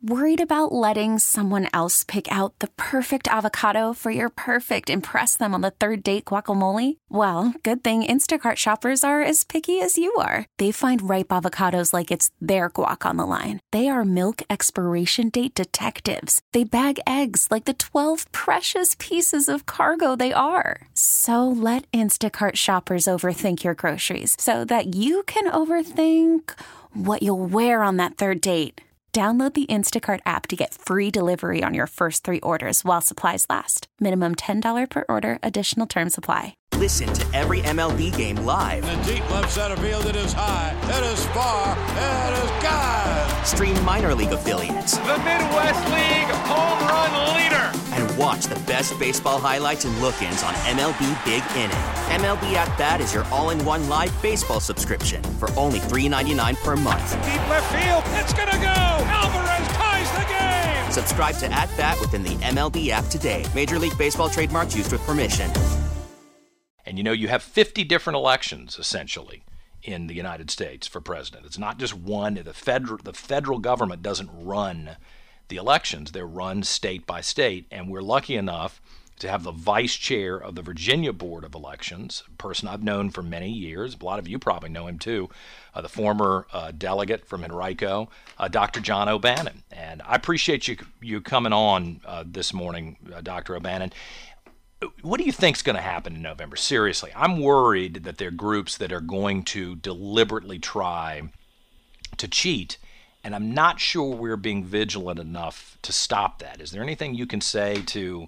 Worried about letting someone else pick out the perfect avocado for your perfect impress them on the third date guacamole? Well, good thing Instacart shoppers are as picky as you are. They find ripe avocados like it's their guac on the line. They are milk expiration date detectives. They bag eggs like the 12 precious pieces of cargo they are. So let Instacart shoppers overthink your groceries so that you can overthink what you'll wear on that third date. Download the Instacart app to get free delivery on your first 3 orders while supplies last. Minimum $10 per order. Additional terms apply. Listen to every MLB game live. In the deep left center field, it is high, it is far, it is God. Stream minor league affiliates. The Midwest League home run leader. And watch the best baseball highlights and look-ins on MLB Big Inning. MLB At Bat is your all-in-one live baseball subscription for only $3.99 per month. Deep left field, it's gonna go. Alvarez ties the game. Subscribe to At Bat within the MLB app today. Major League Baseball trademarks used with permission. And you have 50 different elections, essentially, in the United States for president. It's not just one. The federal government doesn't run the elections. They're run state by state. And we're lucky enough to have the vice chair of the Virginia Board of Elections, a person I've known for many years. A lot of you probably know him, too, the former delegate from Henrico, Dr. John O'Bannon. And I appreciate you coming on this morning, Dr. O'Bannon. What do you think is going to happen in November? Seriously, I'm worried that there are groups that are going to deliberately try to cheat, and I'm not sure we're being vigilant enough to stop that. Is there anything you can say to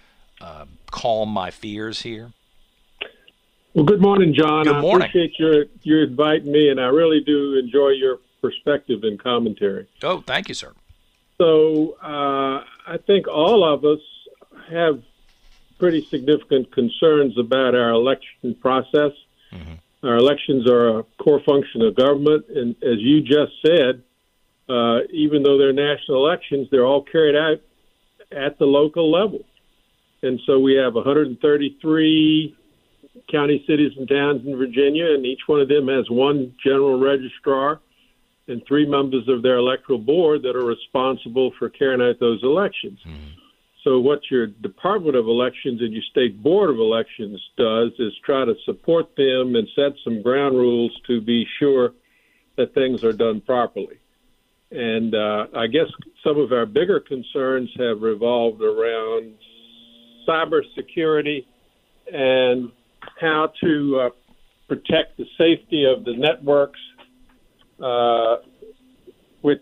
calm my fears here? Well, good morning, John. Good morning. I appreciate your inviting me, and I really do enjoy your perspective and commentary. Oh, thank you, sir. So I think all of us have pretty significant concerns about our election process. Mm-hmm. Our elections are a core function of government, and as you just said, even though they're national elections, they're all carried out at the local level. And so we have 133 county, cities, and towns in Virginia, and each one of them has one general registrar and 3 members of their electoral board that are responsible for carrying out those elections. Mm-hmm. So what your Department of Elections and your State Board of Elections does is try to support them and set some ground rules to be sure that things are done properly. And I guess some of our bigger concerns have revolved around cybersecurity and how to protect the safety of the networks, which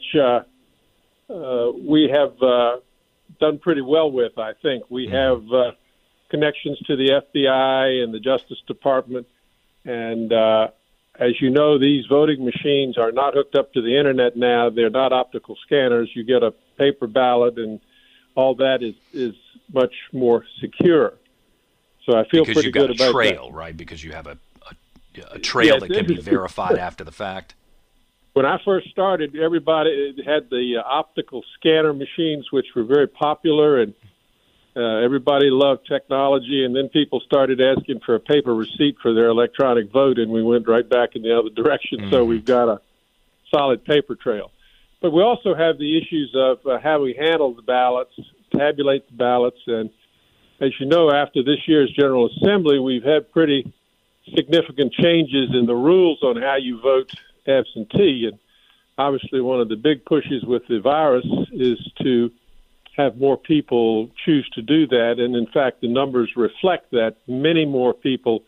we have done pretty well with, I think. We have connections to the FBI and the Justice Department. And as you know, these voting machines are not hooked up to the Internet now. They're not optical scanners. You get a paper ballot, and all that is much more secure. So I feel pretty good about that. Because you've got a trail, right? Because you have a trail that can be verified after the fact. When I first started, everybody had the optical scanner machines, which were very popular, and everybody loved technology. And then people started asking for a paper receipt for their electronic vote, and we went right back in the other direction. Mm-hmm. So we've got a solid paper trail. But we also have the issues of how we handle the ballots, tabulate the ballots. And as you know, after this year's General Assembly, we've had pretty significant changes in the rules on how you vote absentee. And obviously one of the big pushes with the virus is to have more people choose to do that. And in fact, the numbers reflect that many more people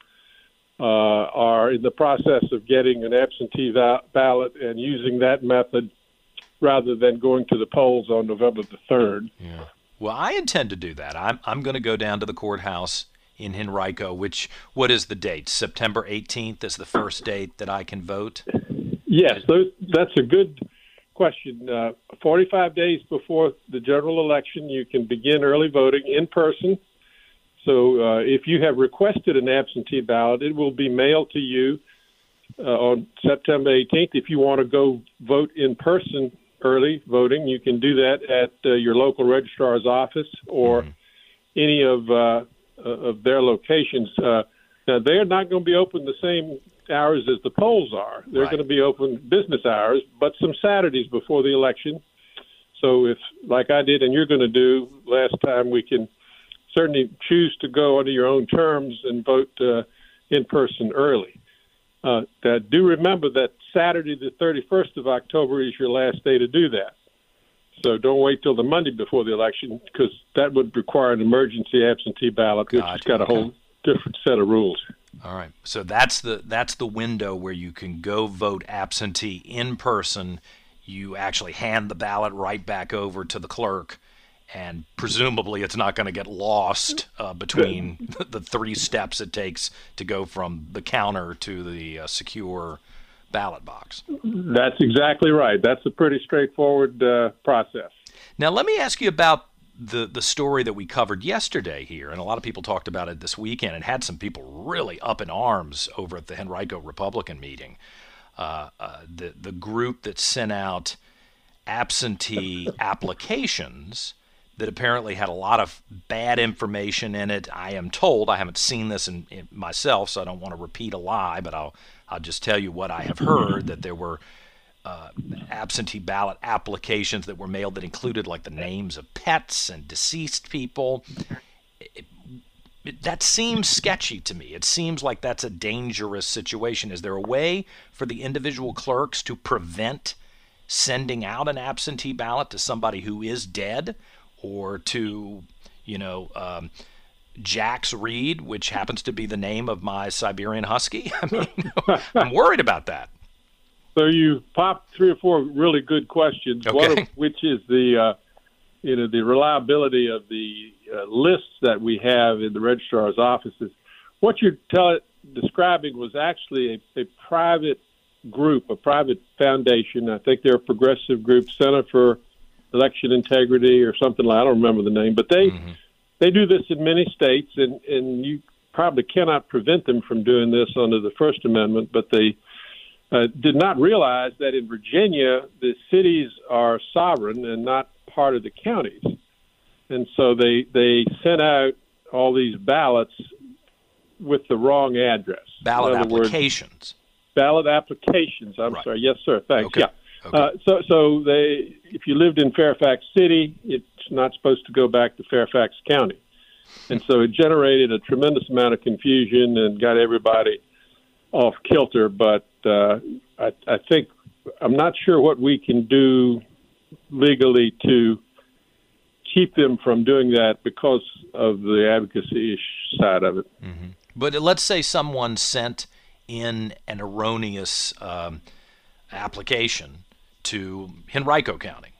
are in the process of getting an absentee ballot and using that method rather than going to the polls on November the 3rd. Yeah. Well, I intend to do that. I'm going to go down to the courthouse in Henrico, what is the date? September 18th is the first date that I can vote? Yes, that's a good question. 45 days before the general election, you can begin early voting in person. So if you have requested an absentee ballot, it will be mailed to you on September 18th. If you want to go vote in person, early voting, you can do that at your local registrar's office or any of their locations. Now, they're not going to be open the same hours as the polls are. They're going to be open business hours, but some Saturdays before the election. So if, like I did and you're going to do last time, we can certainly choose to go under your own terms and vote in person early. Do remember that Saturday the 31st of October is your last day to do that. So don't wait till the Monday before the election, because that would require an emergency absentee ballot, which has got a whole different set of rules. All right. So that's the window where you can go vote absentee in person. You actually hand the ballot right back over to the clerk, and presumably it's not going to get lost between the three steps it takes to go from the counter to the secure ballot box. That's exactly right. That's a pretty straightforward process. Now, let me ask you about the story that we covered yesterday here, and a lot of people talked about it this weekend and had some people really up in arms over at the Henrico Republican meeting. The group that sent out absentee applications that apparently had a lot of bad information in it. I am told, I haven't seen this in myself, so I don't want to repeat a lie, but I'll just tell you what I have heard, that there were absentee ballot applications that were mailed that included like the names of pets and deceased people. That seems sketchy to me. It seems like that's a dangerous situation. Is there a way for the individual clerks to prevent sending out an absentee ballot to somebody who is dead, or to, Jax Reed, which happens to be the name of my Siberian Husky? I mean, I'm worried about that. So you popped 3 or 4 really good questions, okay. One of which is the reliability of the lists that we have in the registrar's offices. What you're describing was actually a private group, a private foundation. I think they're a progressive group, Center for Election Integrity or something like, I don't remember the name, but they do this in many states, and you probably cannot prevent them from doing this under the First Amendment, but they did not realize that in Virginia, the cities are sovereign and not part of the counties. And so they sent out all these ballots with the wrong address. Ballot applications. Ballot applications. I'm right. sorry. Yes, sir. Thanks. Okay. Yeah. Okay. So if you lived in Fairfax City, it's not supposed to go back to Fairfax County. And so it generated a tremendous amount of confusion and got everybody off kilter. But I think, I'm not sure what we can do legally to keep them from doing that because of the advocacy side of it. Mm-hmm. But let's say someone sent in an erroneous application to Henrico County.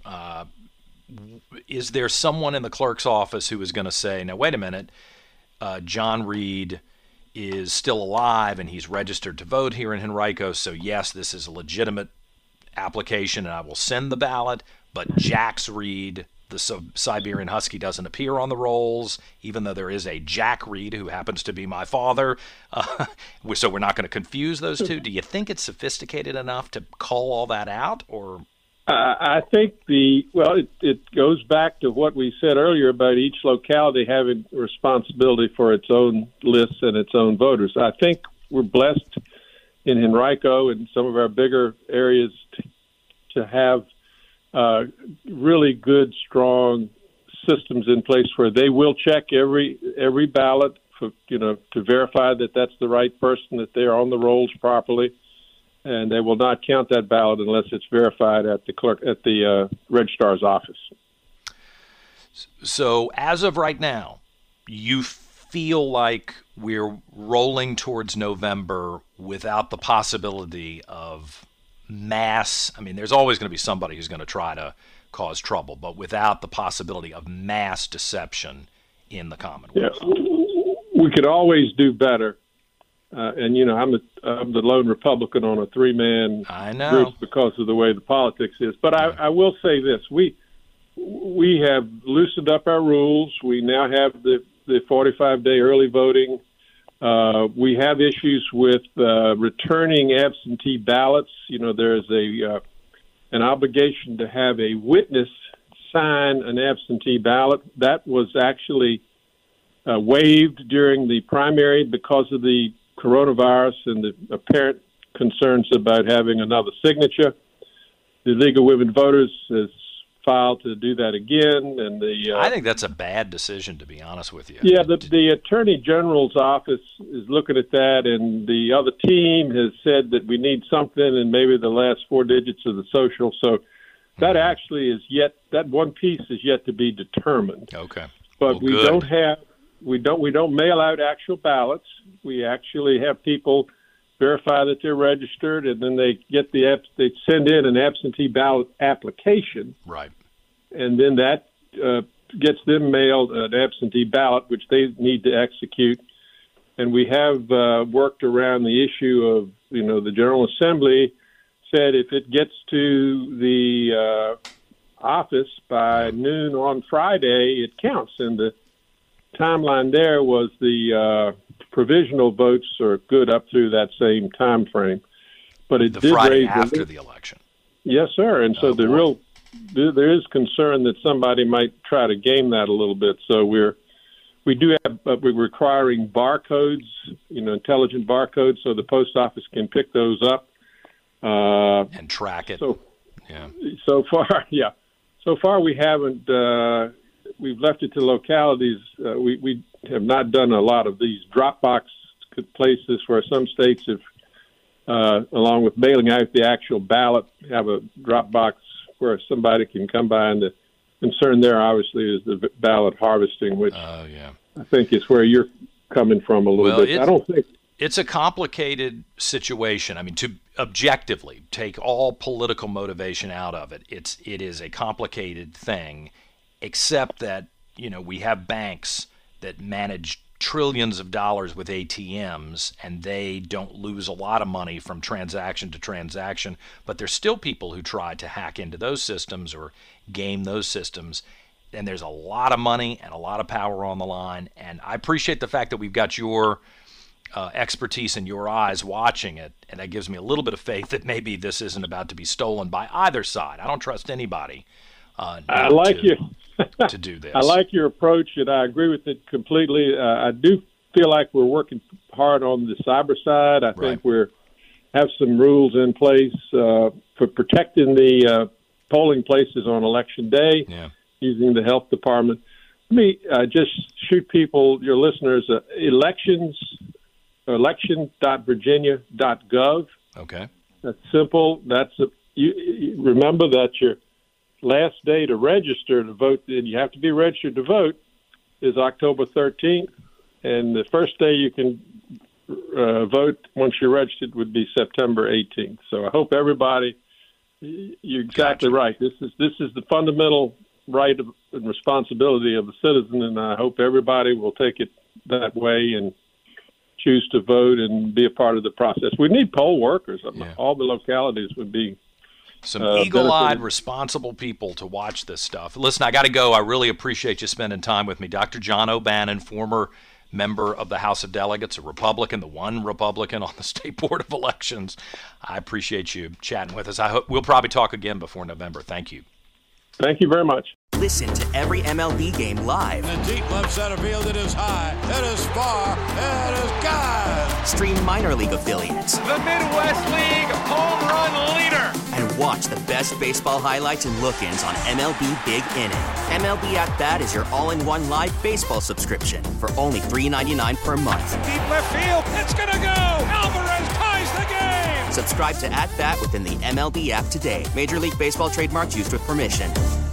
Is there someone in the clerk's office who is going to say, now, wait a minute, John Reed is still alive and he's registered to vote here in Henrico, so yes, this is a legitimate application and I will send the ballot, but Jax Reed, the Siberian Husky, doesn't appear on the rolls, even though there is a Jack Reed who happens to be my father. So we're not going to confuse those two. Do you think it's sophisticated enough to call all that out? Or I think it goes back to what we said earlier about each locality having responsibility for its own lists and its own voters. I think we're blessed in Henrico and some of our bigger areas to have really good, strong systems in place where they will check every ballot for, to verify that that's the right person, that they're on the rolls properly, and they will not count that ballot unless it's verified at the registrar's office. So, as of right now, you feel like we're rolling towards November without the possibility of mass, I mean, there's always going to be somebody who's going to try to cause trouble, but without the possibility of mass deception in the Commonwealth. Yeah, we could always do better. And, I'm the lone Republican on a 3-man group because of the way the politics is. But I will say this. We have loosened up our rules. We now have the 45-day early voting. We have issues with returning absentee ballots. There is an obligation to have a witness sign an absentee ballot. That was actually waived during the primary because of the coronavirus and the apparent concerns about having another signature. The League of Women Voters has filed to do that again. And I think that's a bad decision, to be honest with you. Yeah, the Attorney General's office is looking at that, and the other team has said that we need something, and maybe the last 4 digits of the social. So that actually is that one piece is yet to be determined. Okay, but we don't mail out actual ballots. We actually have people verify that they're registered, and then they send in an absentee ballot application. Right. And then that gets them mailed an absentee ballot, which they need to execute. And we have worked around the issue of, the General Assembly said if it gets to the office by noon on Friday, it counts. And the timeline there was the provisional votes are good up through that same time frame. But it the did Friday raise after the election. Yes, sir. And so there is concern that somebody might try to game that a little bit. So we're requiring barcodes, intelligent barcodes, so the post office can pick those up and track it. So far we haven't. We've left it to localities. We have not done a lot of these Dropbox places where some states have, along with mailing out the actual ballot, have a Dropbox where somebody can come by, and the concern there obviously is the ballot harvesting, which I think is where you're coming from a little bit. I don't think it's a complicated situation. I mean, to objectively take all political motivation out of it, it is a complicated thing, except that, we have banks that manage trillions of dollars with ATMs, and they don't lose a lot of money from transaction to transaction, but there's still people who try to hack into those systems or game those systems, and there's a lot of money and a lot of power on the line. And I appreciate the fact that we've got your expertise and your eyes watching it, and that gives me a little bit of faith that maybe this isn't about to be stolen by either side. I don't trust anybody to do this. I like your approach, and I agree with it completely. I do feel like we're working hard on the cyber side. I think we have some rules in place for protecting the polling places on Election Day using the health department. Let me just shoot people, your listeners, election.virginia.gov. Okay. That's simple. You remember that your last day to register to vote, and you have to be registered to vote, is October 13th, and the first day you can vote once you're registered would be September 18th. So I hope everybody, you're exactly right. This is the fundamental right and responsibility of the citizen, and I hope everybody will take it that way and choose to vote and be a part of the process. We need poll workers. All the localities would be some eagle-eyed, responsible people to watch this stuff. Listen, I got to go. I really appreciate you spending time with me. Dr. John O'Bannon, former member of the House of Delegates, a Republican, the one Republican on the State Board of Elections. I appreciate you chatting with us. I hope we'll probably talk again before November. Thank you. Thank you very much. Listen to every MLB game live. In the deep left center field, it is high, it is far, it is God. Stream minor league affiliates. The Midwest League home run leader. And watch the best baseball highlights and look-ins on MLB Big Inning. MLB At Bat is your all-in-one live baseball subscription for only $3.99 per month. Deep left field, it's gonna go. Alvarez ties the game. Subscribe to At Bat within the MLB app today. Major League Baseball trademarks used with permission.